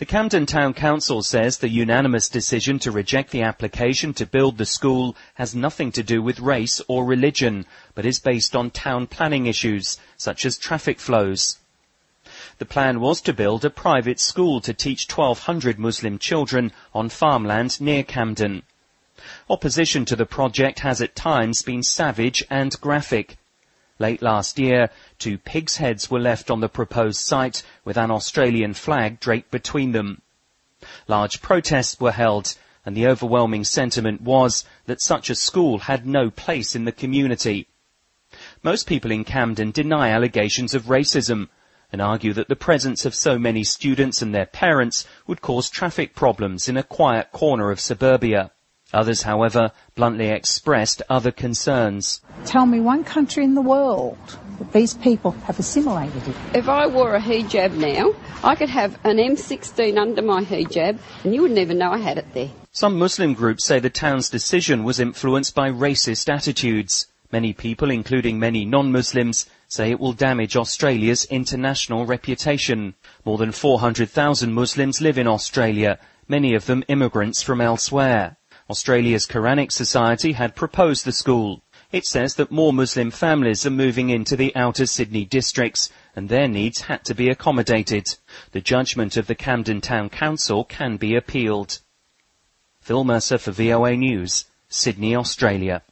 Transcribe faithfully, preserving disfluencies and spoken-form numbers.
The Camden Town Council says the unanimous decision to reject the application to build the school has nothing to do with race or religion, but is based on town planning issues, such as traffic flows. The plan was to build a private school to teach twelve hundred Muslim children on farmland near Camden. Opposition to the project has at times been savage and graphic. Late last year, two pigs' heads were left on the proposed site with an Australian flag draped between them. Large protests were held, and the overwhelming sentiment was that such a school had no place in the community. Most people in Camden deny allegations of racism and argue that the presence of so many students and their parents would cause traffic problems in a quiet corner of suburbia. Others, however, bluntly expressed other concerns. Tell me one country in the world that these people have assimilated it. If I wore a hijab now, I could have an M sixteen under my hijab and you would never know I had it there. Some Muslim groups say the town's decision was influenced by racist attitudes. Many people, including many non-Muslims, say it will damage Australia's international reputation. More than four hundred thousand Muslims live in Australia, many of them immigrants from elsewhere. Australia's Quranic Society had proposed the school. It says that more Muslim families are moving into the outer Sydney districts and their needs had to be accommodated. The judgment of the Camden Town Council can be appealed. Phil Mercer for V O A News, Sydney, Australia.